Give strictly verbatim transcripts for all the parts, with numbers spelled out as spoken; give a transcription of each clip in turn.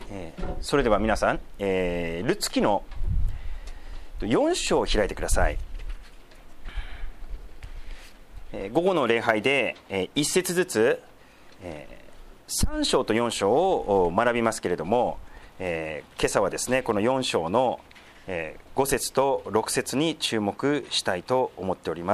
えー、それでは皆さん、えー、ルツ記のよん章を開いてください。えー、午後の礼拝で、えー、いち節ずつ、えー、さん章とよん章を学びますけれども、えー、今朝はですねこのよん章の、えー、ご節とろく節に注目したいと思っております。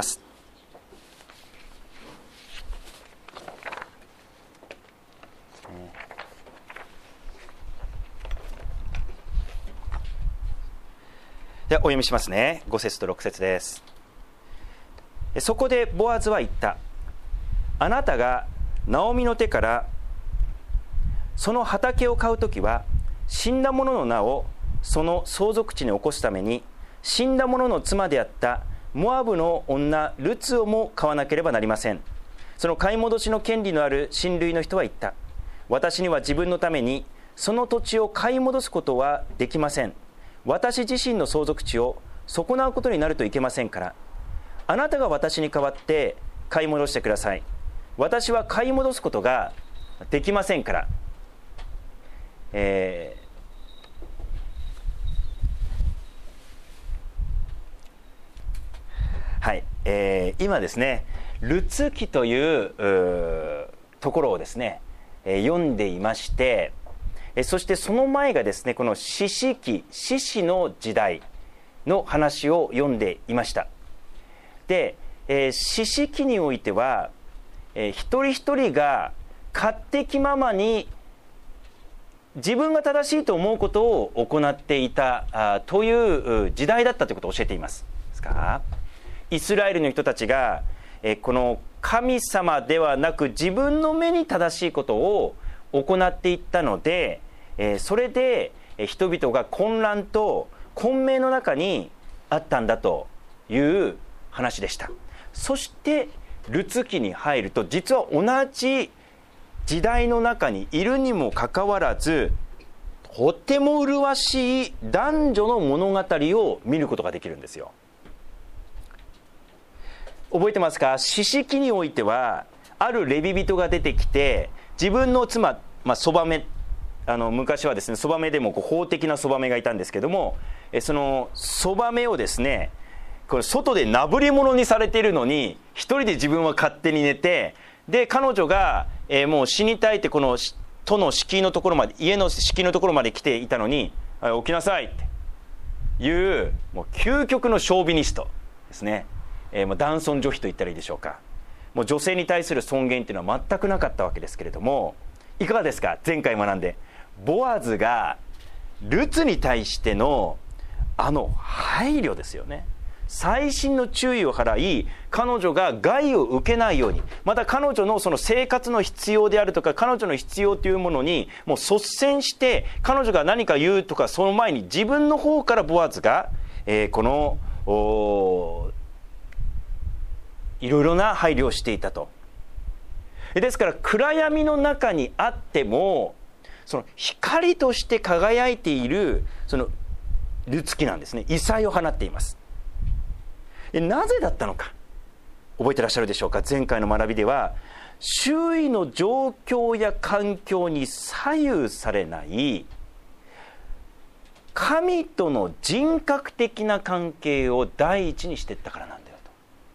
ではお読みしますね。ご節とろく節です。そこでボアズは言った。あなたがナオミの手からその畑を買うときは、死んだ者の名をその相続地に起こすために、死んだ者の妻であったモアブの女ルツをも買わなければなりません。その買い戻しの権利のある親類の人は言った。私には自分のためにその土地を買い戻すことはできません。私自身の相続地を損なうことになるといけませんから、あなたが私に代わって買い戻してください。私は買い戻すことができませんから。えー、はい、えー、今ですねルツ記というところをですね、えー、読んでいまして、そしてその前がですねこの士師記、士師の時代の話を読んでいました。で、えー、士師記においては、えー、一人一人が勝手気ままに自分が正しいと思うことを行っていたあという時代だったということを教えています。ですか、イスラエルの人たちが、えー、この神様ではなく自分の目に正しいことを行っていったので、えー、それで人々が混乱と混迷の中にあったんだという話でした。そしてルツ記に入ると、実は同じ時代の中にいるにもかかわらず、とても麗しい男女の物語を見ることができるんですよ。覚えてますか？士師記においてはあるレビ人が出てきて、自分の妻、まあ、そばめ、あの昔はですねそばめでもこう法的なそばめがいたんですけども、えそのそばめをですねこれ外でなぶり物にされているのに一人で自分は勝手に寝て、で彼女が、えー、もう死にたいってこの都の敷居のところまで、家の敷居のところまで来ていたのに、起きなさいっていうもう究極のショービニストですね、えー、もう男尊女卑と言ったらいいでしょうか。もう女性に対する尊厳っていうのは全くなかったわけですけれども、いかがですか？前回学んでボアズがルツに対してのあの配慮ですよね。細心の注意を払い、彼女が害を受けないように、また彼女のその生活の必要であるとか、彼女の必要というものにもう率先して、彼女が何か言うとかその前に自分の方からボアズが、えー、このいろいろな配慮をしていたと。ですから暗闇の中にあってもその光として輝いているそのルツ記なんですね。異彩を放っています。なぜだったのか覚えてらっしゃるでしょうか？前回の学びでは周囲の状況や環境に左右されない神との人格的な関係を第一にしていったからなんだよと。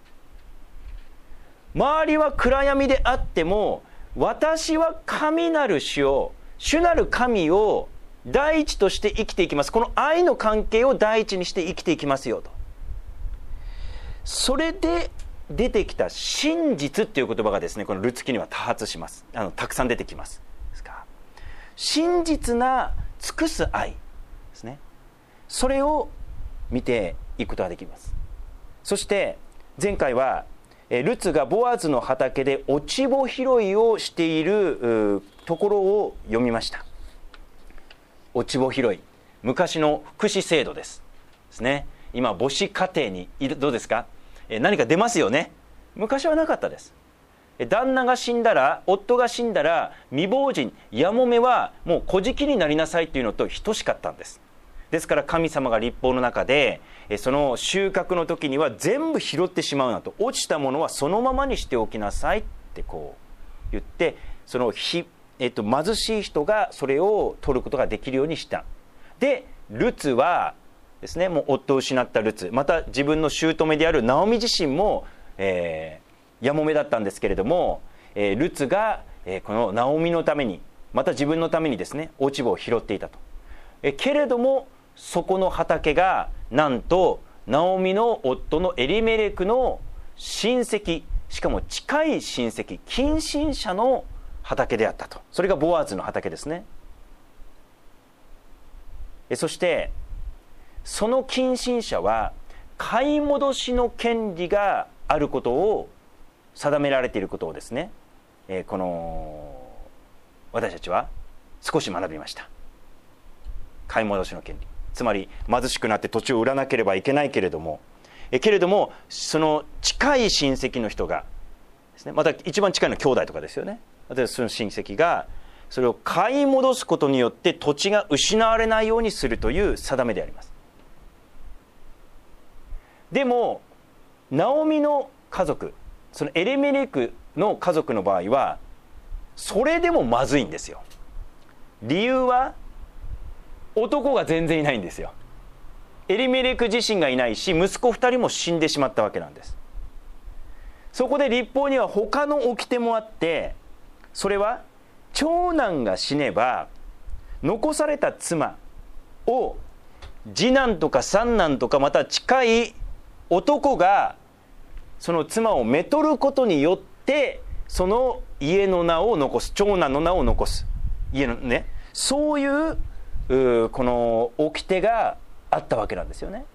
周りは暗闇であっても、私は神なる主を、主なる神を第一として生きていきます。この愛の関係を第一にして生きていきますよと。それで出てきた真実っていう言葉がですねこのルツ記には多発します。あのたくさん出てきますですか。真実な尽くす愛ですね。それを見ていくことができます。そして前回はルツがボアズの畑で落ち穂拾いをしているところを読みました。落ち穂拾い、昔の福祉制度ですですね。今母子家庭にいる、どうですか？何か出ますよね。昔はなかったです。旦那が死んだら、夫が死んだら未亡人やもめはもう小じになりなさいというのと等しかったんです。ですから神様が律法の中でその収穫の時には全部拾ってしまうなと、落ちたものはそのままにしておきなさいってこう言って、そのひえっと、貧しい人がそれを取ることができるようにした。でルツはですね、もう夫を失ったルツ、また自分の姑であるナオミ自身も、えー、やもめだったんですけれども、えー、ルツが、えー、このナオミのために、また自分のためにですね、落ち葉を拾っていたと。えー、けれどもそこの畑がなんとナオミの夫のエリメレクの親戚、しかも近い親戚、近親者の畑であったと。それがボアズの畑ですね。えー、そしてその近親者は買い戻しの権利があることを定められていることをですね、えー、この私たちは少し学びました。買い戻しの権利、つまり貧しくなって土地を売らなければいけないけれども、えけれどもその近い親戚の人がですね、また一番近いのは兄弟とかですよね。例えばその親戚がそれを買い戻すことによって土地が失われないようにするという定めであります。でもナオミの家族、そのエレメレクの家族の場合はそれでもまずいんですよ。理由は男が全然いないんですよ。エリメレク自身がいないし、息子ふたりも死んでしまったわけなんです。そこで律法には他の掟もあって、それは長男が死ねば残された妻を次男とか三男とかまた近い男がその妻をめとることによってその家の名を残す、長男の名を残す、家のね、そういううこの掟があったわけなんですよね。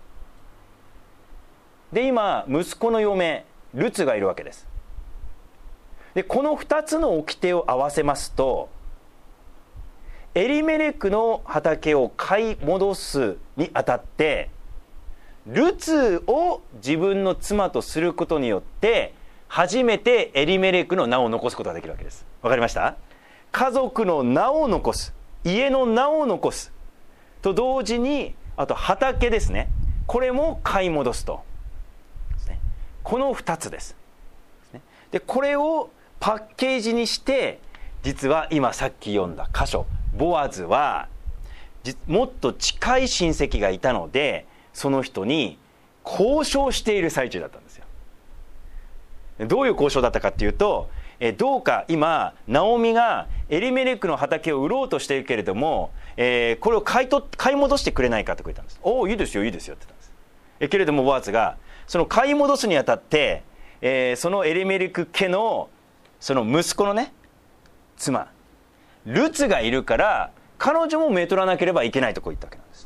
で今息子の嫁ルツがいるわけです。でこのふたつの掟を合わせますと、エリメレクの畑を買い戻すにあたってルツを自分の妻とすることによって初めてエリメレクの名を残すことができるわけです。わかりました？家族の名を残す、家の名を残すと同時に、あと畑ですね、これも買い戻すと、このふたつです。でこれをパッケージにして、実は今さっき読んだ箇所、ボアズはもっと近い親戚がいたのでその人に交渉している最中だったんですよ。どういう交渉だったかっていうと、えどうか今ナオミがエリメレクの畑を売ろうとしているけれども、えー、これを買いと買い戻してくれないかと言ったんです。おお、いいですよいいですよって言ったんです。えけれどもボアズがその買い戻すにあたって、えー、そのエリメレク家のその息子のね妻ルツがいるから彼女もめとらなければいけないとこう言ったわけなんです。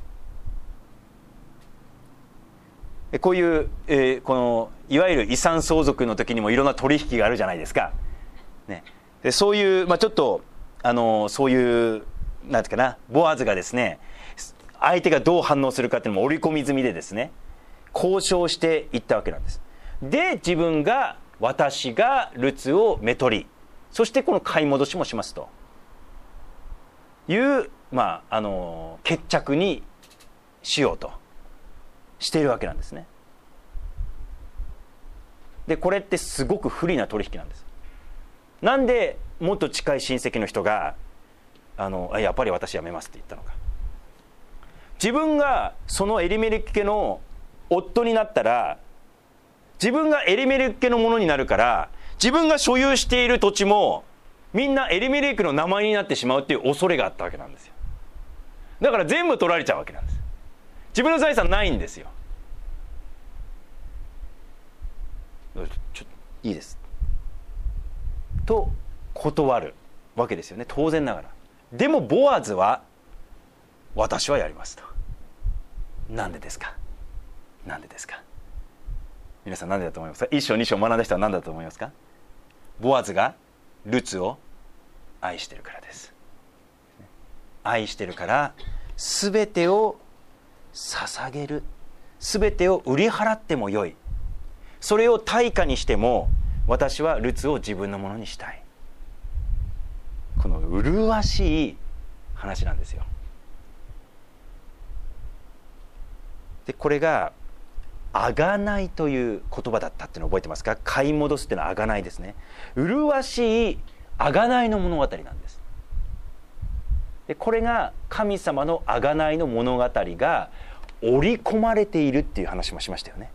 こういう、えー、このいわゆる遺産相続の時にもいろんな取引があるじゃないですか、ね、でそういう、まあ、ちょっとあのそういうなんていうかな、ボアズがですね相手がどう反応するかっていうのも織り込み済みでですね交渉していったわけなんです。で自分が私がルツをめとり、そしてこの買い戻しもしますという、まあ、あの決着にしようとしているわけなんですね。でこれってすごく不利な取引なんです。なんでもっと近い親戚の人があのやっぱり私やめますって言ったのか。自分がそのエリメレク家の夫になったら自分がエリメレク家のものになるから、自分が所有している土地もみんなエリメレクの名前になってしまうっていう恐れがあったわけなんですよ。だから全部取られちゃうわけなんです。自分の財産ないんですよ。ちょいいですと断るわけですよね、当然ながら。でもボアズは私はやりますと。なんでですかなんでですか皆さん、なんでだと思いますか？一章二章学んだ人は何だと思いますか？ボアズがルツを愛してるからです。愛してるから全てを捧げる、全てを売り払ってもよい、それを対価にしても私はルツを自分のものにしたい。この麗しい話なんですよ。でこれがあがないという言葉だったっていうのを覚えてますか？買い戻すっていうのはあがないですね。麗しいあがないの物語なんです。 でこれが神様の贖いの物語が織り込まれているっていう話もしましたよね。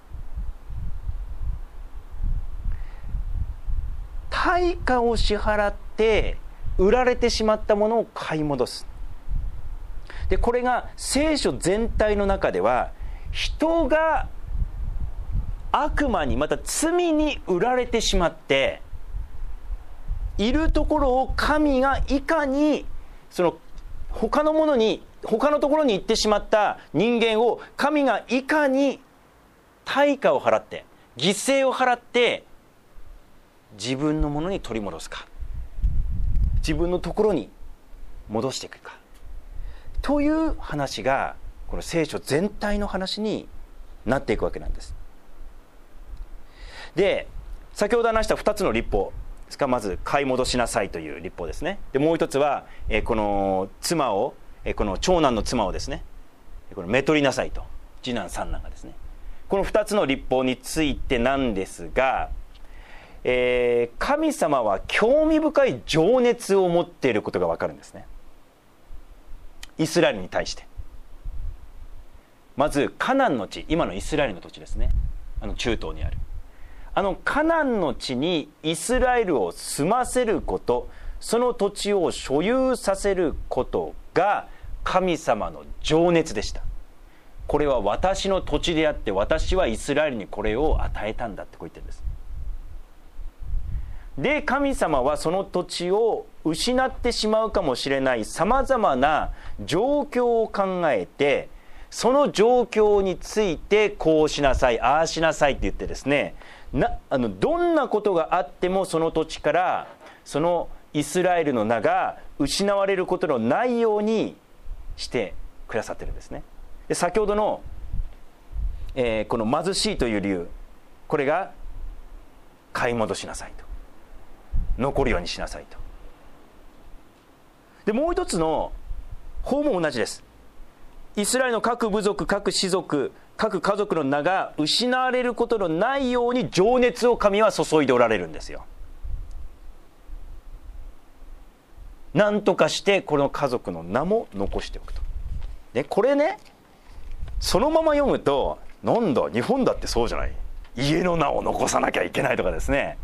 対価を支払って売られてしまったものを買い戻す。でこれが聖書全体の中では、人が悪魔にまた罪に売られてしまっているところを、神がいかにその他のものに他のところに行ってしまった人間を、神がいかに対価を払って犠牲を払って自分のものに取り戻すか、自分のところに戻していくかという話が、この聖書全体の話になっていくわけなんです。で先ほど話したふたつの律法ですか。まず買い戻しなさいという律法ですね。でもう一つは、えー、この妻を、えー、この長男の妻をですね、このめとりなさいと、次男三男がですね、このふたつの律法についてなんですが、えー、神様は興味深い情熱を持っていることが分かるんですね、イスラエルに対して。まずカナンの地、今のイスラエルの土地ですね、あの中東にあるあのカナンの地にイスラエルを住ませること、その土地を所有させることが神様の情熱でした。これは私の土地であって、私はイスラエルにこれを与えたんだってこう言ってるんです。で神様はその土地を失ってしまうかもしれないさまざまな状況を考えて、その状況についてこうしなさい、ああしなさいって言ってですね、なあのどんなことがあってもその土地からそのイスラエルの名が失われることのないようにしてくださってるんですね。で先ほどの、えー、この貧しいという理由、これが買い戻しなさいと、残るようにしなさいと。でもう一つの方も同じです。イスラエルの各部族、各氏族、各家族の名が失われることのないように情熱を神は注いでおられるんですよ。なんとかしてこの家族の名も残しておくと。でこれね、そのまま読むと、なんだ日本だってそうじゃない、家の名を残さなきゃいけないとかですね、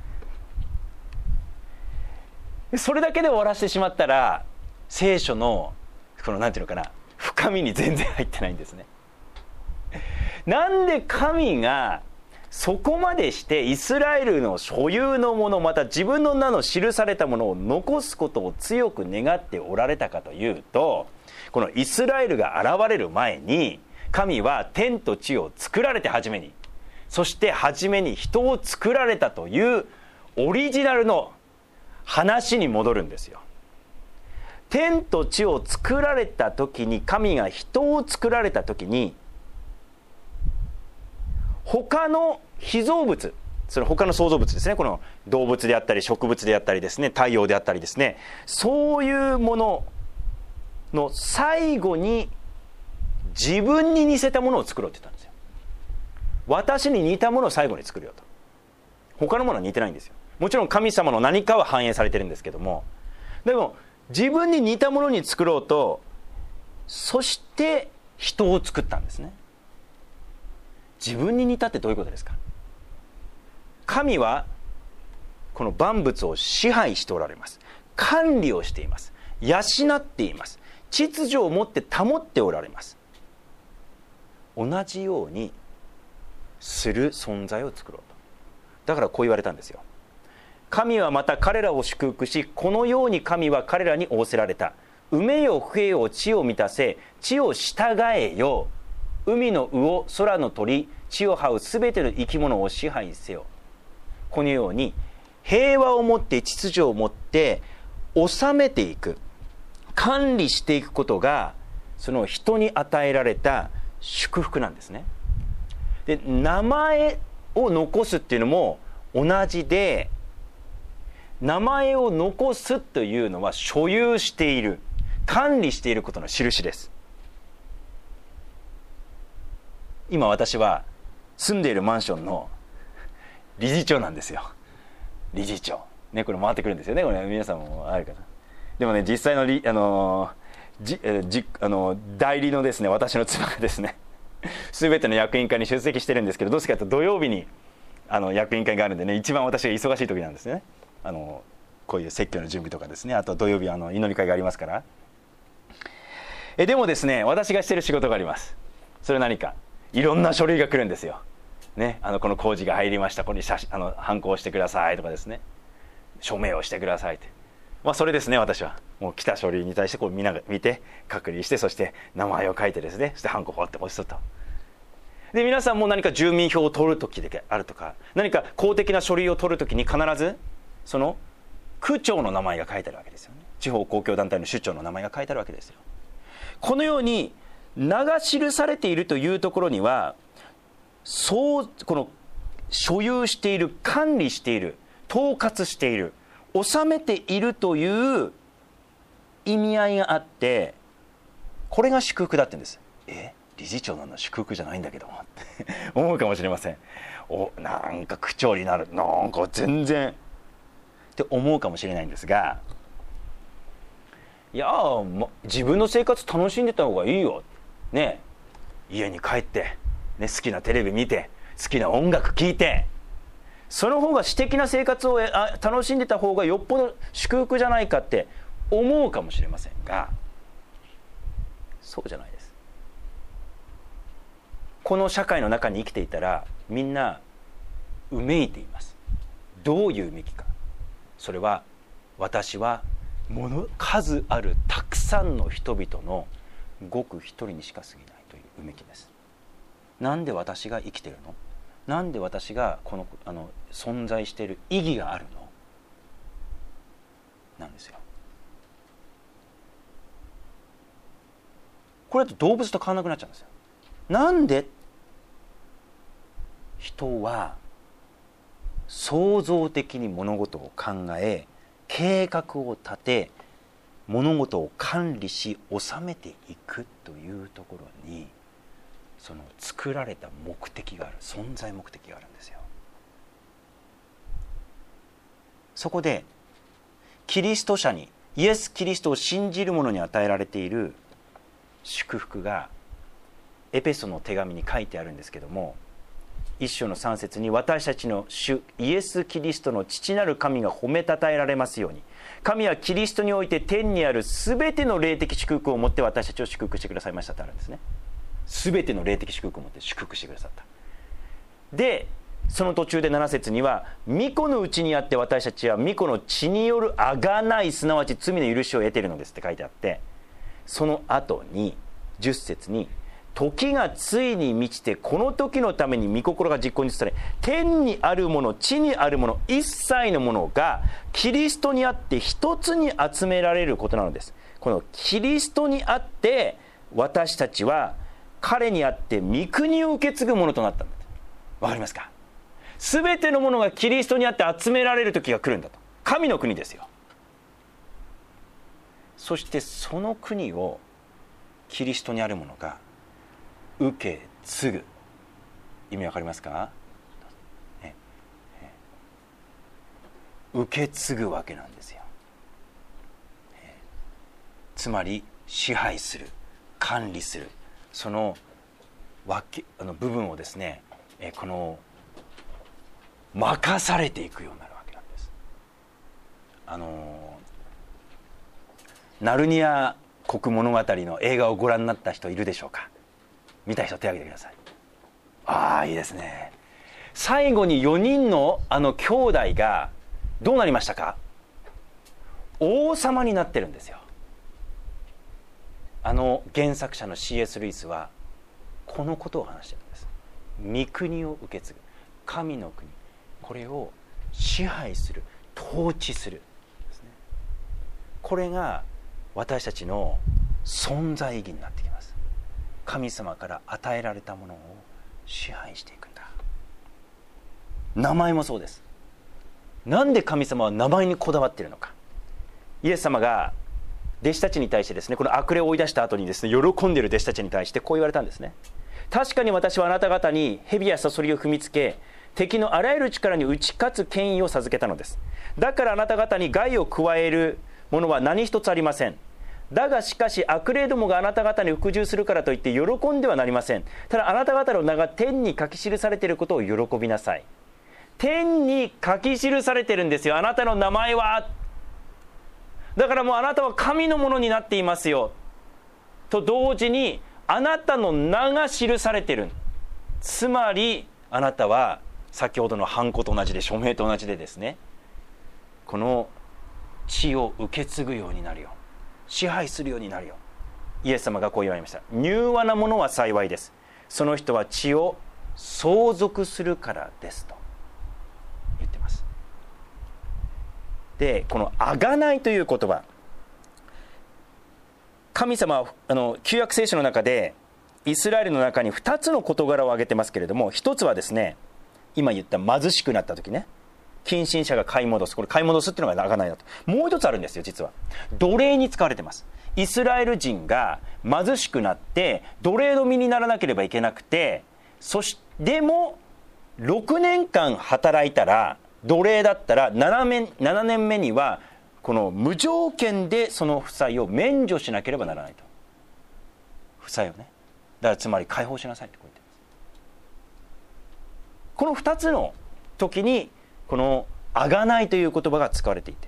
それだけで終わらせてしまったら聖書のこのなんていうのかな、深みに全然入ってないんですね。なんで神がそこまでしてイスラエルの所有のもの、また自分の名の記されたものを残すことを強く願っておられたかというと、このイスラエルが現れる前に神は天と地を作られて初めに、そして初めに人を作られたというオリジナルの話に戻るんですよ。天と地を作られた時に、神が人を作られた時に、他の被造物、その他の創造物ですね、この動物であったり植物であったりですね、太陽であったりですね、そういうものの最後に自分に似せたものを作ろうって言ったんですよ。私に似たものを最後に作るよと。他のものは似てないんですよ。もちろん神様の何かは反映されてるんですけども、でも自分に似たものに作ろうと、そして人を作ったんですね。自分に似たってどういうことですか。神はこの万物を支配しておられます。管理をしています。養っています。秩序を持って保っておられます。同じようにする存在を作ろうと。だからこう言われたんですよ。神はまた彼らを祝福し、このように神は彼らに仰せられた。埋めよ増えよ地を満たせ、地を従えよ。海の魚、空の鳥、地を這うすべての生き物を支配せよ。このように平和を持って秩序を持って治めていく、管理していくことが、その人に与えられた祝福なんですね。で、名前を残すっていうのも同じで、名前を残すというのは所有している、管理していることの印です。今私は住んでいるマンションの理事長なんですよ。理事長ね、これ回ってくるんですよね、これ皆さんもあるかな。 でもね、実際のり、あのじじあの代理のですね、私の妻がですね全ての役員会に出席してるんですけど、どうしてかというと土曜日にあの役員会があるんでね、一番私が忙しい時なんですね。あのこういう説教の準備とかですね、あと土曜日あの祈り会がありますから。えでもですね、私がしてる仕事があります。それは何か、いろんな書類が来るんですよ、ね、あのこの工事が入りました、ここに写真あのハンコをしてくださいとかですね、署名をしてくださいって、まあ、それですね。私はもう来た書類に対してこう見な見て確認して、そして名前を書いてですね、そしてハンコをポッて押すと。で皆さんも何か住民票を取る時であるとか、何か公的な書類を取る時に必ずその区長の名前が書いてあるわけですよね。地方公共団体の首長の名前が書いてあるわけですよ。このように名が記されているというところには、そうこの所有している、管理している、統括している、治めているという意味合いがあって、これが祝福だって言うんです。え理事長なの祝福じゃないんだけどもって思うかもしれません。おなんか区長になる、なんか全然って思うかもしれないんですが、いやー自分の生活楽しんでた方がいいよ、ね、家に帰って、ね、好きなテレビ見て、好きな音楽聴いて、その方が私的な生活をあ楽しんでた方がよっぽど祝福じゃないかって思うかもしれませんが、そうじゃないです。この社会の中に生きていたらみんなうめいています。どういううめきか、それは私はもの数あるたくさんの人々のごく一人にしか過ぎないといううめきです。なんで私が生きてるの？なんで私がこの、あの存在している意義があるの？なんですよ。これだと動物と変わらなくなっちゃうんですよ。なんで？人は創造的に物事を考え、計画を立て、物事を管理し収めていくというところに、その作られた目的がある、存在目的があるんですよ。そこでキリスト者に、イエス・キリストを信じる者に与えられている祝福がエペソの手紙に書いてあるんですけども、一章の三節に、私たちの主イエス・キリストの父なる神が褒めたたえられますように、神はキリストにおいて天にあるすべての霊的祝福を持って私たちを祝福してくださいましたってあるんですね。すべての霊的祝福を持って祝福してくださった。でその途中でなな節には、御子のうちにあって私たちは御子の血による贖い、すなわち罪の許しを得ているのですって書いてあって、その後にじゅっ節に、時がついに満ちてこの時のために御心が実行に移され、天にあるもの、地にあるもの、一切のものがキリストにあって一つに集められることなのです。このキリストにあって私たちは彼にあって御国を受け継ぐものとなったんだ。わかりますか？すべてのものがキリストにあって集められる時が来るんだと。神の国ですよ。そしてその国をキリストにあるものが受け継ぐ。意味わかりますか？ねね、受け継ぐわけなんですよ。ね、つまり支配する、管理する、その脇あの部分をですね、えこの任されていくようになるわけなんです。あのナルニア国物語の映画をご覧になった人いるでしょうか？見た人手を挙げてください。ああいいですね。最後によにんのあの兄弟がどうなりましたか？王様になってるんですよ。あの原作者の シーエス ルイスはこのことを話しているんです。御国を受け継ぐ、神の国、これを支配する、統治するですね。これが私たちの存在意義になってきます。神様から与えられたものを支配していくんだ。名前もそうです。なんで神様は名前にこだわっているのか。イエス様が弟子たちに対してですね、この悪霊を追い出した後にですね、喜んでいる弟子たちに対してこう言われたんですね。確かに私はあなた方に蛇やサソリを踏みつけ、敵のあらゆる力に打ち勝つ権威を授けたのです。だからあなた方に害を加えるものは何一つありません。だがしかし悪霊どもがあなた方に服従するからといって喜んではなりません。ただあなた方の名が天に書き記されていることを喜びなさい。天に書き記されてるんですよ、あなたの名前は。だからもうあなたは神のものになっていますよと同時に、あなたの名が記されてる。つまりあなたは先ほどのハンコと同じで、署名と同じでですね、この地を受け継ぐようになるよ、支配するようになるよ。イエス様がこう言われました。柔和なものは幸いです。その人は地を相続するからですと言ってます。で、この贖いという言葉、神様はあの旧約聖書の中でイスラエルの中にふたつの事柄を挙げてますけれども、ひとつはですね、今言った貧しくなった時ね、近親者が買い戻す、これ買い戻すっていうのが贖いだと。もう一つあるんですよ、実は奴隷に使われてます。イスラエル人が貧しくなって奴隷の身にならなければいけなくて、そしてでもろくねんかん働いたら、奴隷だったらななねんめにはこの無条件でその負債を免除しなければならないと。負債をね、だからつまり解放しなさいってこう言ってます。このふたつの時にこの贖いという言葉が使われていて、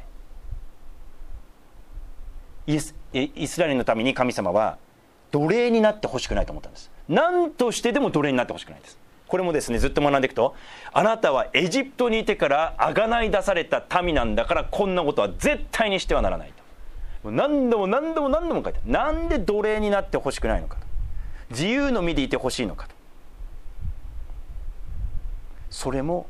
イス、イスラエルのために神様は奴隷になってほしくないと思ったんです。何としてでも奴隷になってほしくないんです。これもですね、ずっと学んでいくと、あなたはエジプトにいてから贖い出された民なんだから、こんなことは絶対にしてはならないと。何度も何度も何度も書いてある。なんで奴隷になってほしくないのかと、自由の身でいてほしいのかと。それも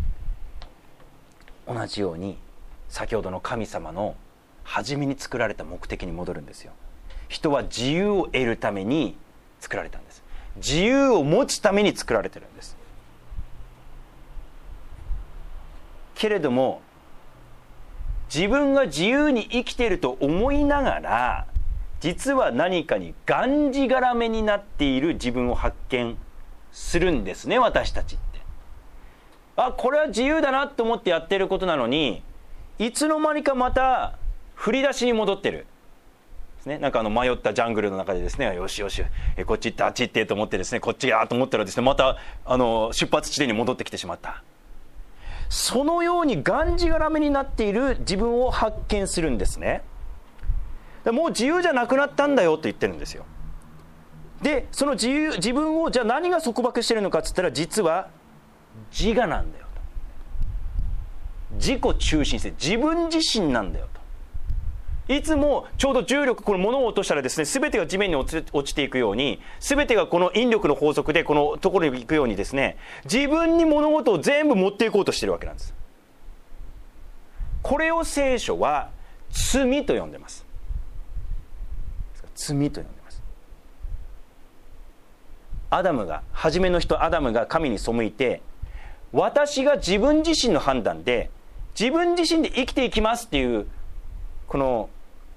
同じように先ほどの神様の初めに作られた目的に戻るんですよ。人は自由を得るために作られたんです。自由を持つために作られてるんです。けれども自分が自由に生きていると思いながら、実は何かにがんじがらめになっている自分を発見するんですね、私たちって。あ、これは自由だなと思ってやっていることなのに、いつの間にかまた振り出しに戻ってる。ね、なんかあの迷ったジャングルの中でですね、よしよしえこっち行ってあっち行ってと思ってですね、こっちやと思ったらですね、またあの出発地点に戻ってきてしまった。そのようにがんじがらめになっている自分を発見するんですね。もう自由じゃなくなったんだよと言ってるんですよ。でその自由自分をじゃあ何が束縛してるのかっつったら、実は自我なんだよと。自己中心性、自分自身なんだよと。いつもちょうど重力、この物を落としたらですね、全てが地面に落ち、落ちていくように、全てがこの引力の法則でこのところに行くようにですね、自分に物事を全部持っていこうとしているわけなんです。これを聖書は罪と呼んでます。罪と呼んでます。アダムが、初めの人アダムが神に背いて、私が自分自身の判断で自分自身で生きていきますっていうこの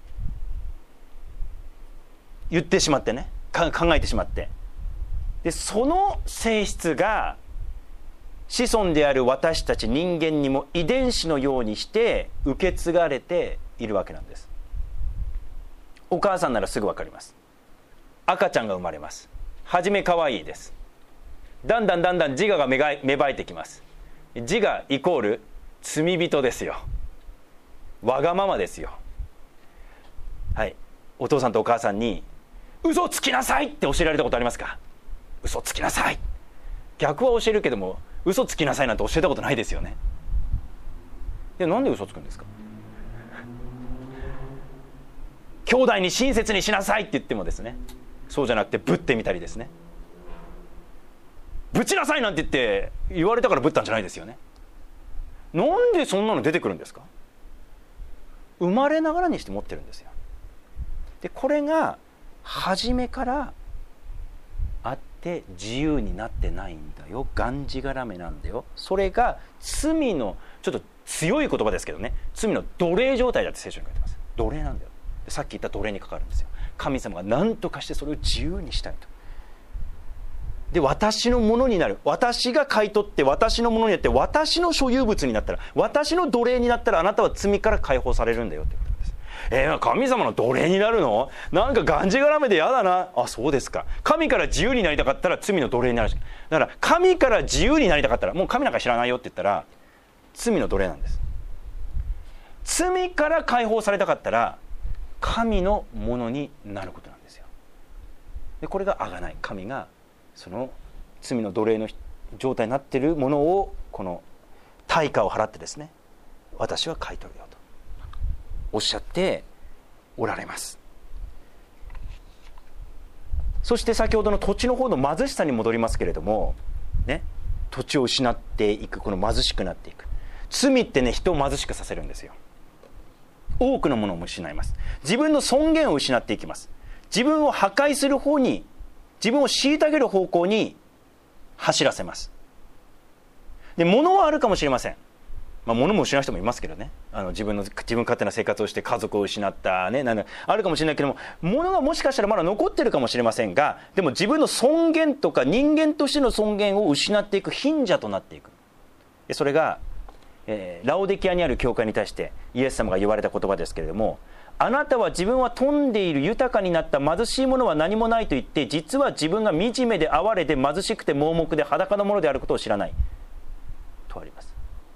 言ってしまってね、考えてしまって、でその性質が子孫である私たち人間にも遺伝子のようにして受け継がれているわけなんです。お母さんならすぐ分かります。赤ちゃんが生まれます。はじめ可愛いです。だんだんだんだん自我が芽生えてきます。自我イコール罪人ですよ。わがままですよ。はい、お父さんとお母さんに嘘つきなさいって教えられたことありますか？嘘つきなさい。逆は教えるけども、嘘つきなさいなんて教えたことないですよね。で、なんで嘘つくんですか？兄弟に親切にしなさいって言ってもですね、そうじゃなくてぶってみたりですね、ぶちなさいなんて言って言われたからぶったんじゃないですよね。なんでそんなの出てくるんですか？生まれながらにして持ってるんですよ。でこれが初めからあって自由になってないんだよ、がんじがらめなんだよ。それが罪の、ちょっと強い言葉ですけどね、罪の奴隷状態だって聖書に書いてます。奴隷なんだよ。でさっき言った奴隷にかかるんですよ。神様が何とかしてそれを自由にしたいと。で私のものになる、私が買い取って私のものになって私の所有物になったら、私の奴隷になったら、あなたは罪から解放されるんだよってことです。 えー、神様の奴隷になるの？なんかがんじがらめで嫌だな。あ、そうですか。神から自由になりたかったら罪の奴隷になるし、だから神から自由になりたかったら、もう神なんか知らないよって言ったら罪の奴隷なんです。罪から解放されたかったら神のものになることなんですよ。でこれが贖い、神がその罪の奴隷の状態になっているものを、この対価を払ってですね、私は買い取るよとおっしゃっておられます。そして先ほどの土地の方の貧しさに戻りますけれどもね、土地を失っていく、この貧しくなっていく、罪ってね、人を貧しくさせるんですよ。多くのものを失います。自分の尊厳を失っていきます。自分を破壊する方に、自分を虐げる方向に走らせます。で、物はあるかもしれません。まあ、物も失う人もいますけどね、あの自分の自分勝手な生活をして家族を失ったね、なんだあるかもしれないけども、物がもしかしたらまだ残ってるかもしれませんが、でも自分の尊厳とか人間としての尊厳を失っていく貧者となっていく。でそれが、えー、ラオデキアにある教会に対してイエス様が言われた言葉ですけれども、あなたは自分は富んでいる豊かになった貧しいものは何もないと言って、実は自分が惨めで哀れで貧しくて盲目で裸のものであることを知らないとあります。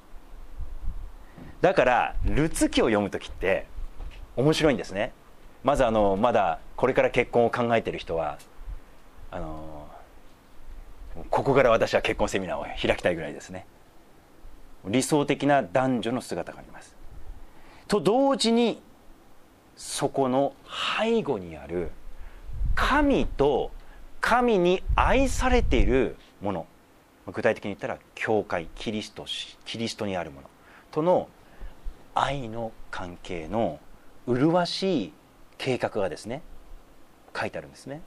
だからルツ記を読むときって面白いんですね。まずあのまだこれから結婚を考えている人は、あのここから私は結婚セミナーを開きたいぐらいですね。理想的な男女の姿があります。と同時にそこの背後にある神と神に愛されているもの、具体的に言ったら教会、キリスト、キリストにあるものとの愛の関係の麗しい計画がですね、書いてあるんですね。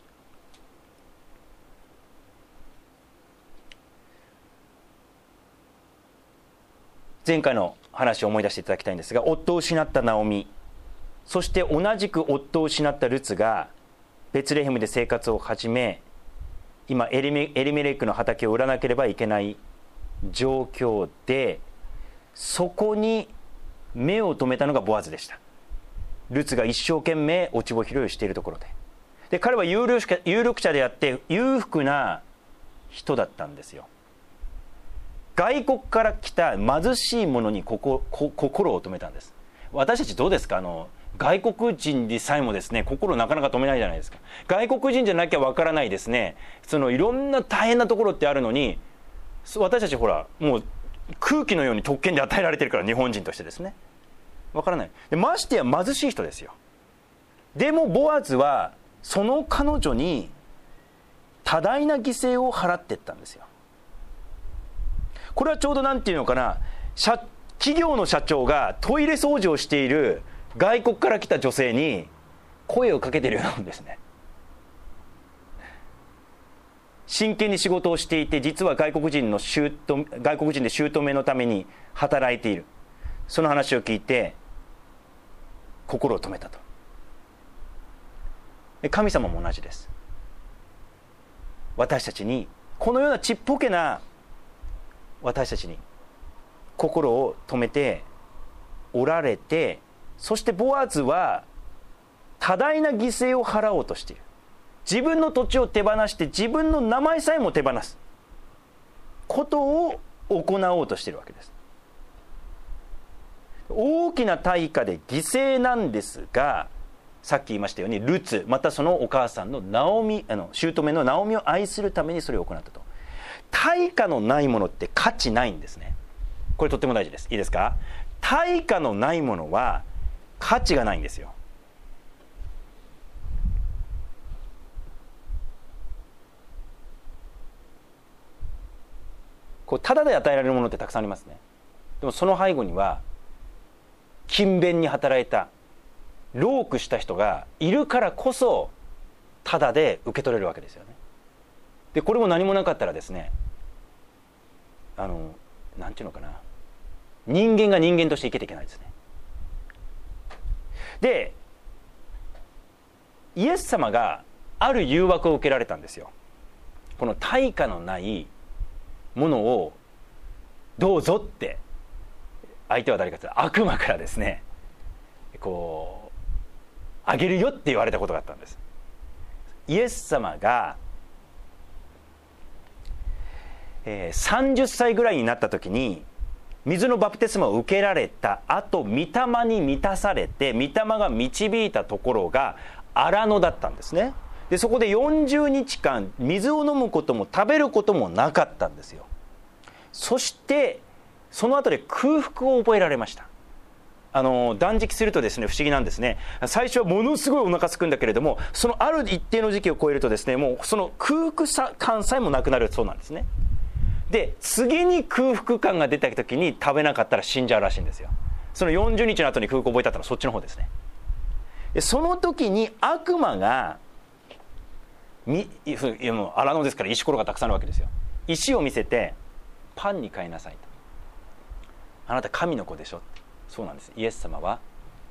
前回の話を思い出していただきたいんですが、夫を失ったナオミ、そして同じく夫を失ったルツがベツレヘムで生活を始め、今エリメ、エリメレックの畑を売らなければいけない状況で、そこに目を留めたのがボアズでした。ルツが一生懸命落ち穂拾いをしているところで、で彼は有力者、有力者であって裕福な人だったんですよ。外国から来た貧しい者にこここ心を止めたんです。私たちどうですか？あの外国人でさえもですね、心をなかなか止めないじゃないですか。外国人じゃなきゃわからないですね、そのいろんな大変なところってあるのに、私たちほらもう空気のように特権で与えられてるから、日本人としてですね、わからない。でましてや貧しい人ですよ。でもボアズはその彼女に多大な犠牲を払っていったんですよ。これはちょうどなんていうのかな、社企業の社長がトイレ掃除をしている外国から来た女性に声をかけているようなもんですね。真剣に仕事をしていて、実は外国人の姑外国人で姑のために働いている。その話を聞いて心を止めたと。神様も同じです。私たちにこのようなちっぽけな私たちに心を止めておられて、そしてボアズは多大な犠牲を払おうとしている。自分の土地を手放して自分の名前さえも手放すことを行おうとしているわけです。大きな対価で犠牲なんですが、さっき言いましたようにルツ、またそのお母さんのナオミ、あの姑のナオミを愛するためにそれを行ったと。対価のないものって価値ないんですね。これとっても大事です。いいですか？対価のないものは価値がないんですよ。こうただで与えられるものってたくさんありますね。でもその背後には勤勉に働いた労苦した人がいるからこそただで受け取れるわけですよね。でこれも何もなかったらですね、あのなんていうのかな、人間が人間として生きていけないですね。でイエス様がある誘惑を受けられたんですよ。この対価のないものをどうぞって、相手は誰かというと悪魔からですねこうあげるよって言われたことがあったんです。イエス様が、えー、さんじゅっさいぐらいになった時に水のバプテスマを受けられた後、御霊に満たされて、御霊が導いたところが荒野だったんですね。でそこでよんじゅうにちかん水を飲むことも食べることもなかったんですよ。そしてその後で空腹を覚えられました。あの断食するとですね、不思議なんですね。最初はものすごいお腹すくんだけれども、そのある一定の時期を超えるとですね、もうその空腹感さえもなくなるそうなんですね。で次に空腹感が出た時に食べなかったら死んじゃうらしいんですよ。そのよんじゅうにちの後に空腹を覚えたのはそっちの方ですね。でその時に悪魔がみいやもう荒野ですから石ころがたくさんあるわけですよ。石を見せてパンに変えなさいと。あなた神の子でしょ。そうなんです。イエス様は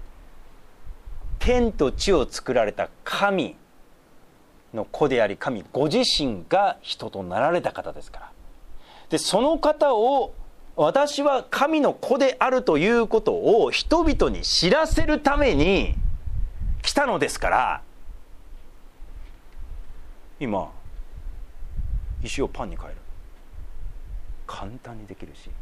天と地を作られた神の子であり、神ご自身が人となられた方ですから。でその方を、私は神の子であるということを人々に知らせるために来たのですから、今石をパンに変える、簡単にできるし、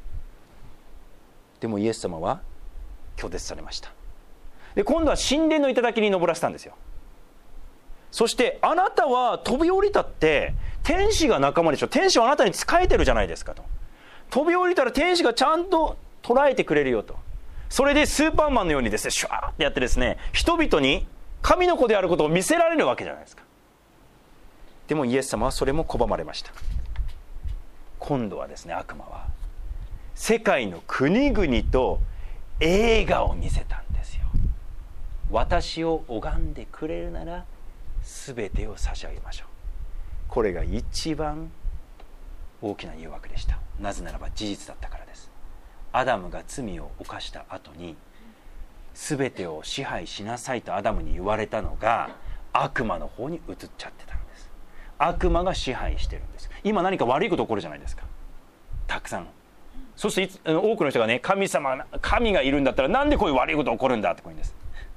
でもイエス様は拒絶されました。で今度は神殿の頂に登らせたんですよ。そしてあなたは飛び降りたって天使が仲間でしょ、天使はあなたに仕えてるじゃないですかと。飛び降りたら天使がちゃんと捉えてくれるよと。それでスーパーマンのようにですね、シュワーってやってですね、人々に神の子であることを見せられるわけじゃないですか。でもイエス様はそれも拒まれました。今度はですね、悪魔は世界の国々と映画を見せたんですよ。私を拝んでくれるなら全てを差し上げましょう。これが一番大きな誘惑でした。なぜならば事実だったからです。アダムが罪を犯した後に全てを支配しなさいとアダムに言われたのが悪魔の方に移っちゃってたんです。悪魔が支配してるんです。今何か悪いこと起こるじゃないですか、たくさん。そしていつ多くの人がね、神様神がいるんだったらなんでこういう悪いこと起こるんだってこういうんです。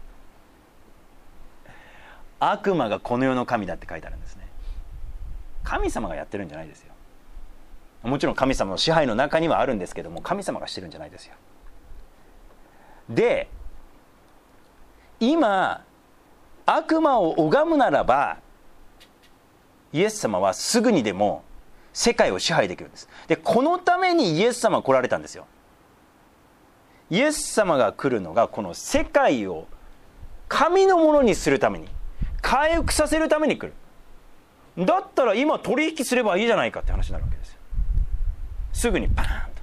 悪魔がこの世の神だって書いてあるんですね。神様がやってるんじゃないですよ。もちろん神様の支配の中にはあるんですけども、神様がしてるんじゃないですよ。で今悪魔を拝むならばイエス様はすぐにでも世界を支配できるんです。でこのためにイエス様は来られたんですよ。イエス様が来るのがこの世界を神のものにするために、回復させるために来る。だったら今取引すればいいじゃないかって話になるわけですよ。すぐにパーンと。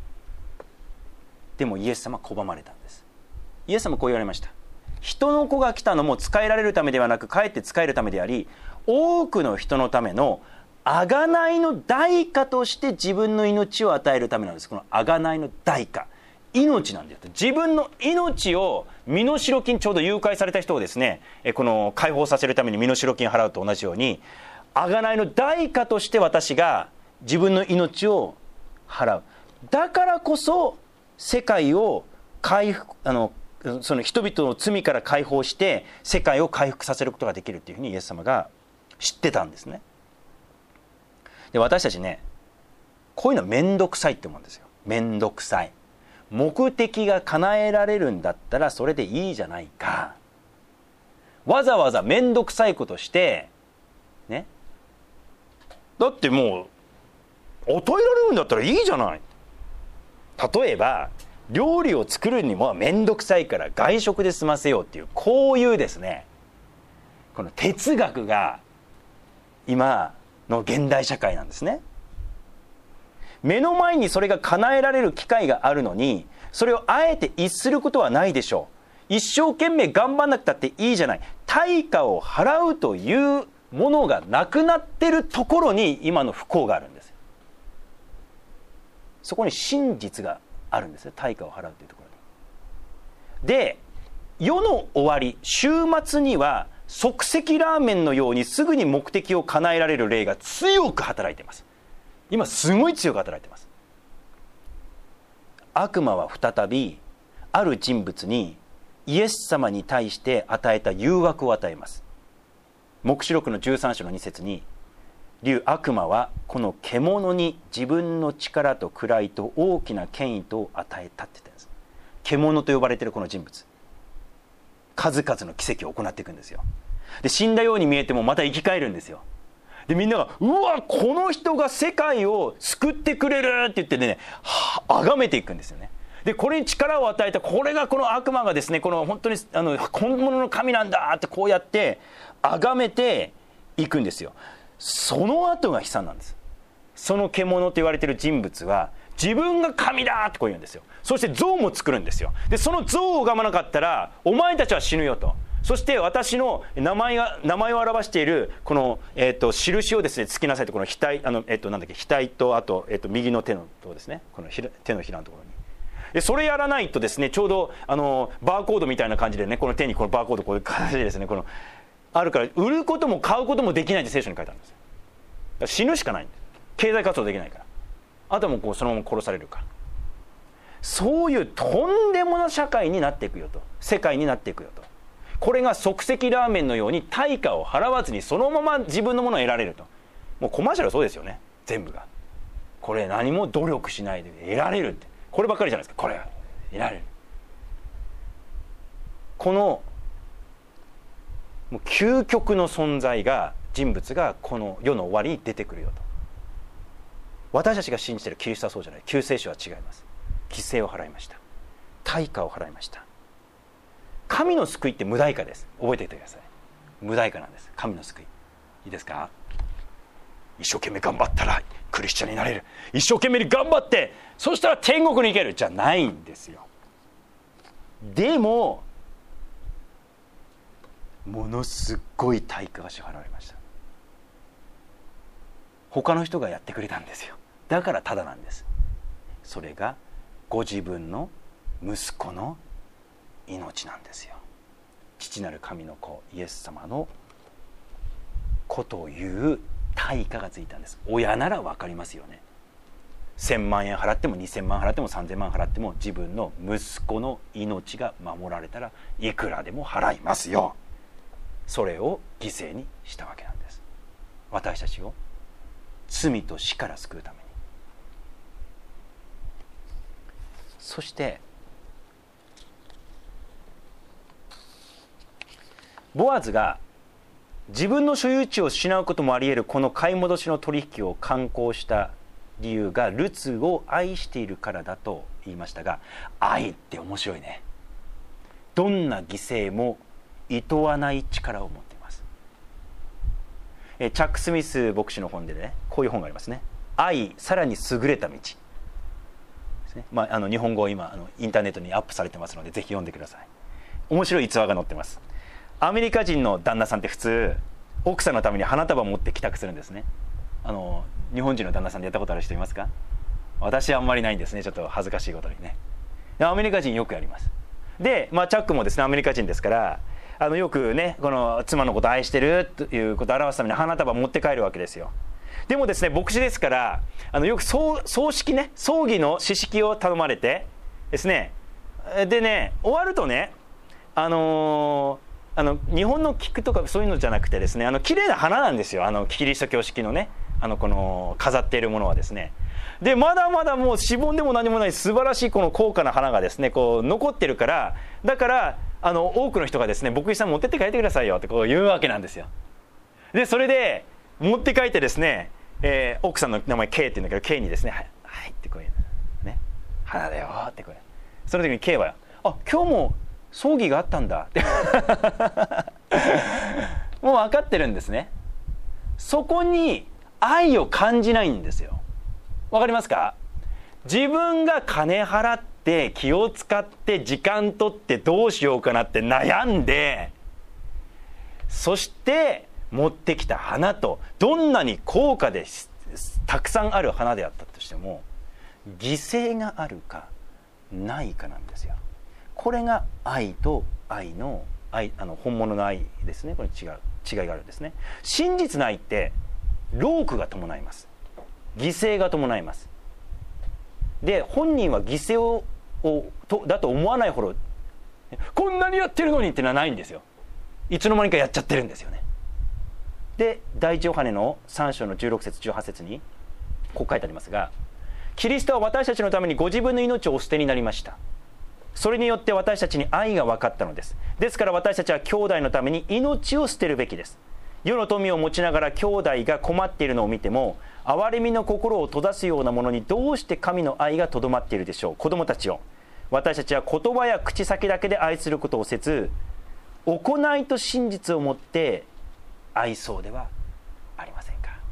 でもイエス様は拒まれたんです。イエス様はこう言われました。人の子が来たのも仕えられるためではなく、かえって仕えるためであり、多くの人のための贖いの代価として自分の命を与えるためなんです。この贖いの代価、命なんだよ。自分の命を身代金、ちょうど誘拐された人をですね、この解放させるために身代金を払うと同じように、贖いの代価として私が自分の命を払う。だからこそ世界を回復、あのその人々の罪から解放して世界を回復させることができるっていうふうにイエス様が知ってたんですね。で私たちね、こういうのめんどくさいって思うんですよ。めんどくさい。目的が叶えられるんだったらそれでいいじゃないか。わざわざめんどくさいことしてね、だってもう与えられるんだったらいいじゃない。例えば料理を作るにもめんどくさいから外食で済ませようっていう、こういうですね、この哲学が今の現代社会なんですね。目の前にそれが叶えられる機会があるのに、それをあえて逸することはないでしょう。一生懸命頑張んなくたっていいじゃない。対価を払うというものがなくなってるところに今の不幸があるんです。そこに真実があるんですよ。対価を払うというところに。で世の終わり、週末には即席ラーメンのようにすぐに目的を叶えられる霊が強く働いています。今すごい強く働いています。悪魔は再びある人物にイエス様に対して与えた誘惑を与えます。黙示録のじゅうさん章のに節に、竜悪魔はこの獣に自分の力と位と大きな権威と与えたって言ったんです。獣と呼ばれているこの人物、数々の奇跡を行っていくんですよ。で死んだように見えてもまた生き返るんですよ。でみんながうわこの人が世界を救ってくれるって言ってね、崇めていくんですよね。でこれに力を与えた、これがこの悪魔がですね、この本当にあの本物の神なんだってこうやって崇めていくんですよ。その後が悲惨なんです。その獣と言われている人物は自分が神だってこう言うんですよ。そして像も作るんですよ。でその像を拝まなかったらお前たちは死ぬよと。そして私の名前が名前を表しているこの、えー、と印をですねつけなさいと、この額あの、えー、となんだっけ額とあと、えー、と右の手のとこですね、このひら手のひらのところに。でそれやらないとですね、ちょうどあのバーコードみたいな感じでね、この手にこのバーコードこういう形でですね、このあるから売ることも買うこともできないって聖書に書いてあるんですよ。だから死ぬしかないんです。経済活動できないから、あとはもうこうそのまま殺されるから。そういうとんでもな社会になっていくよと、世界になっていくよと。これが即席ラーメンのように対価を払わずにそのまま自分のものを得られると。もうコマーシャルはそうですよね、全部が。これ何も努力しないで得られるって、こればっかりじゃないですか。これが得られる、このもう究極の存在が、人物がこの世の終わりに出てくるよと。私たちが信じているキリストはそうじゃない。救世主は違います。犠牲を払いました。対価を払いました。神の救いって無代価です。覚えておいてください。無代価なんです、神の救い。いいですか。一生懸命頑張ったらクリスチャンになれる、一生懸命に頑張ってそしたら天国に行けるじゃないんですよ。でもものすごい対価が支払われました。他の人がやってくれたんですよ。だからただなんです。それがご自分の息子の命なんですよ。父なる神の子イエス様の子という対価がついたんです。親なら分かりますよね。せんまんえん払ってもにせんまん払ってもさんぜんまん払っても自分の息子の命が守られたらいくらでも払いますよ。それを犠牲にしたわけなんです。私たちを罪と死から救うために。そしてボアズが自分の所有地を失うこともあり得るこの買い戻しの取引を敢行した理由がルツを愛しているからだと言いましたが、愛って面白いね。どんな犠牲も厭わない力を持っています。えチャック・スミス牧師の本でね、こういう本がありますね。愛さらに優れた道ですね。まあ、あの日本語を今あのインターネットにアップされてますのでぜひ読んでください。面白い逸話が載ってます。アメリカ人の旦那さんって普通奥さんのために花束を持って帰宅するんですね。あの日本人の旦那さんでやったことある人いますか？私はあんまりないんですね。ちょっと恥ずかしいことにね。アメリカ人よくやります。で、まあ、チャックもですねアメリカ人ですからあのよくねこの妻のことを愛してるということを表すために花束を持って帰るわけですよ。でもですね牧師ですからあのよく 葬, 葬式ね葬儀の詩式を頼まれてですね、でね終わるとねあのーあの日本の菊とかそういうのじゃなくてですね、あの綺麗な花なんですよ。あのキリスト教式のねあのこの飾っているものはですね。でまだまだもうしぼんでも何もない素晴らしいこの高価な花がですねこう残ってるから、だからあの多くの人がですね牧師さん持ってって帰ってくださいよってこう言うわけなんですよ。でそれで持って帰ってですね、えー、奥さんの名前 K って言うんだけど K にですねはい、はい、ってこういうね花だよってこれその時に K はあ今日も葬儀があったんだってもう分かってるんですね。そこに愛を感じないんですよ。わかりますか？自分が金払って気を使って時間取ってどうしようかなって悩んで、そして持ってきた花とどんなに高価でたくさんある花であったとしても犠牲があるかないかなんですよ。これが愛と愛の愛あの本物の愛ですね。これ違う違いがあるんですね。真実の愛って労苦が伴います。犠牲が伴います。で本人は犠牲ををとだと思わないほどこんなにやってるのにってのはないんですよ。いつの間にかやっちゃってるんですよね。で第一ヨハネのさん章のじゅうろく節じゅうはち節にこう書いてありますが、キリストは私たちのためにご自分の命をお捨てになりました。それによって私たちに愛が分かったのです。ですから私たちは兄弟のために命を捨てるべきです。世の富を持ちながら兄弟が困っているのを見ても、憐れみの心を閉ざすようなものにどうして神の愛がとどまっているでしょう。子供たちを、私たちは言葉や口先だけで愛することをせず、行いと真実をもって愛そうではありませんか。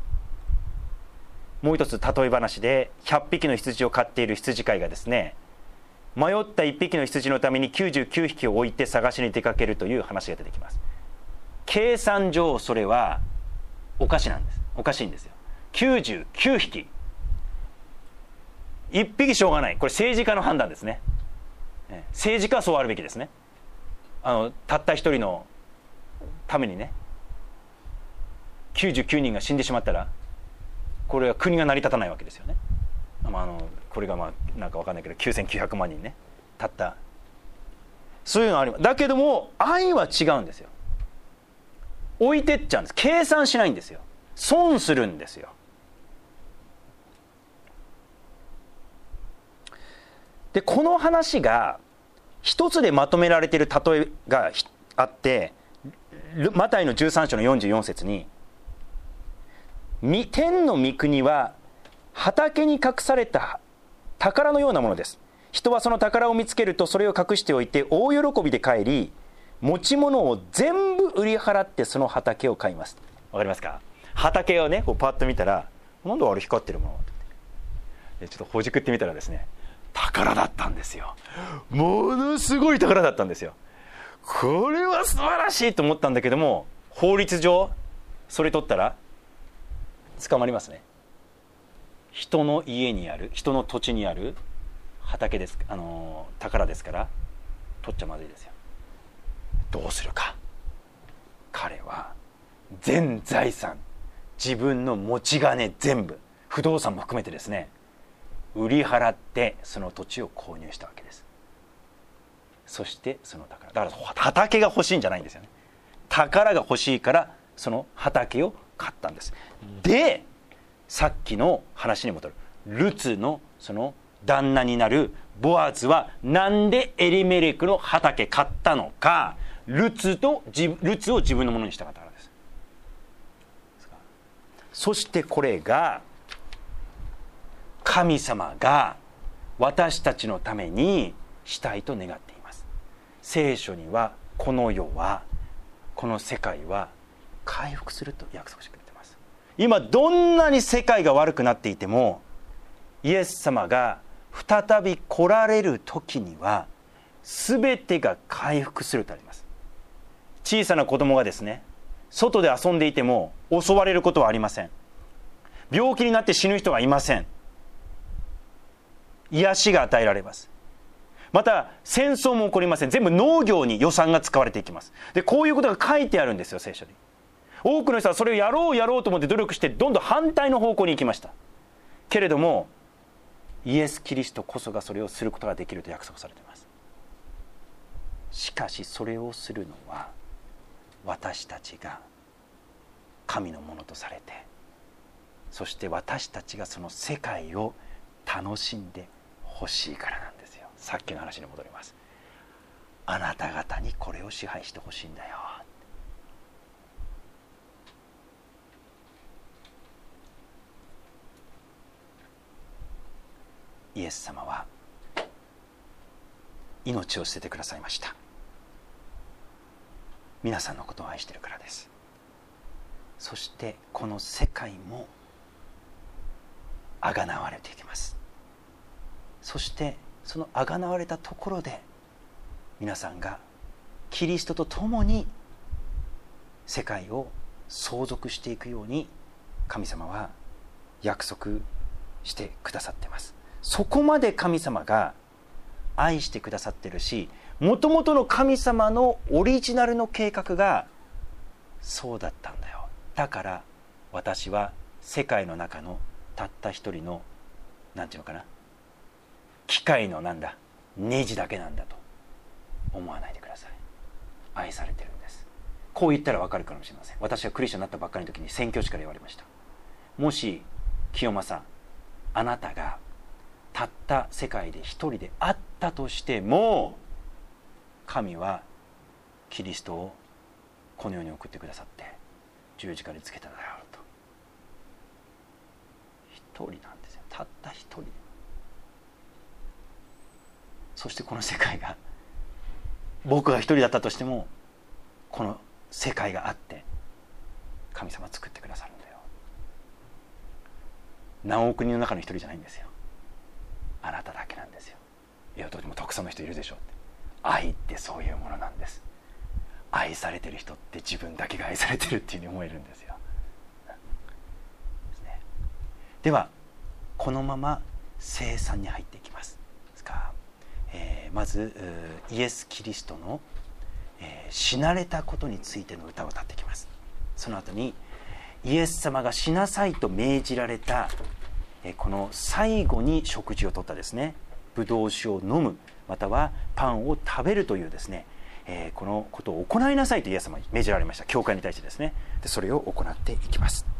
もう一つ例え話で、ひゃっぴきの羊を飼っている羊飼いがですね、迷ったいっぴきの羊のためにきゅうじゅうきゅうひきを置いて探しに出かけるという話が出てきます。計算上それはおかしなんです。おかしいんですよ。きゅうじゅうきゅうひき、いっぴきしょうがない。これ政治家の判断ですね。政治家はそうあるべきですね。あのたった一人のためにね、きゅうじゅうきゅうにんが死んでしまったら、これは国が成り立たないわけですよね。まあ、あのこれがまあなんか分かんないけどきゅうせんきゅうひゃくまんにんね、たったそういうのあります。だけども愛は違うんですよ。置いてっちゃうんです。計算しないんですよ。損するんですよ。でこの話が一つでまとめられている例えがあって、マタイのじゅうさん章のよんじゅうよん節に、天の御国は畑に隠された宝のようなものです。人はその宝を見つけるとそれを隠しておいて大喜びで帰り、持ち物を全部売り払ってその畑を買います。わかりますか。畑をねこうパッと見たら、なんであれ光ってるものってちょっとほじくってみたらですね、宝だったんですよ。ものすごい宝だったんですよ。これは素晴らしいと思ったんだけども、法律上それ取ったら捕まりますね。人の家にある、人の土地にある畑です、あの宝ですから取っちゃまずいですよ。どうするか。彼は全財産、自分の持ち金全部、不動産も含めてですね、売り払ってその土地を購入したわけです。そしてその宝、だから畑が欲しいんじゃないんですよね。宝が欲しいからその畑を買ったんです。でさっきの話に戻る、ルツのその旦那になるボアズはなんでエリメレクの畑買ったのか。ルツとルツを自分のものにしたかったからです。そしてこれが神様が私たちのためにしたいと願っています。聖書にはこの世は、この世界は回復すると約束してくれています。今どんなに世界が悪くなっていても、イエス様が再び来られる時には全てが回復するとあります。小さな子供がですね、外で遊んでいても襲われることはありません。病気になって死ぬ人がいません。癒しが与えられます。また戦争も起こりません。全部農業に予算が使われていきます。でこういうことが書いてあるんですよ、聖書に。多くの人はそれをやろうやろうと思って努力してどんどん反対の方向に行きましたけれども、イエス・キリストこそがそれをすることができると約束されています。しかしそれをするのは私たちが神のものとされて、そして私たちがその世界を楽しんでほしいからなんですよ。さっきの話に戻ります。あなた方にこれを支配してほしいんだよ。イエス様は命を捨ててくださいました。皆さんのことを愛しているからです。そしてこの世界もあがなわれていきます。そしてそのあがなわれたところで皆さんがキリストと共に世界を相続していくように神様は約束してくださっています。そこまで神様が愛してくださってるし、もともとの神様のオリジナルの計画がそうだったんだよ。だから私は世界の中のたった一人のなんていうのかな、機械のなんだネジだけなんだと思わないでください。愛されてるんです。こう言ったら分かるかもしれません。私はクリスチャンになったばっかりの時に宣教師から言われました。もし清正、あなたがたった世界で一人であったとしても、神はキリストをこの世に送ってくださって十字架につけただろうと。一人なんですよ。たった一人。そしてこの世界が、僕が一人だったとしてもこの世界があって神様作ってくださるんだよ。何億人の中の一人じゃないんですよ。あなただけなんですよ。いや、どうでもたくさんの人いるでしょって。愛ってそういうものなんです。愛されてる人って自分だけが愛されてるっていうふうに思えるんですよ。ですね。ではこのまま聖餐に入っていきます。ですから、えー、まずイエス・キリストの、えー、死なれたことについての歌を歌っていきます。その後にイエス様が死なさいと命じられた、えー、この最後に食事をとったですね、ブドウ酒を飲むまたはパンを食べるというですね、えー、このことを行いなさいとイエス様に命じられました。教会に対してですね。でそれを行っていきます。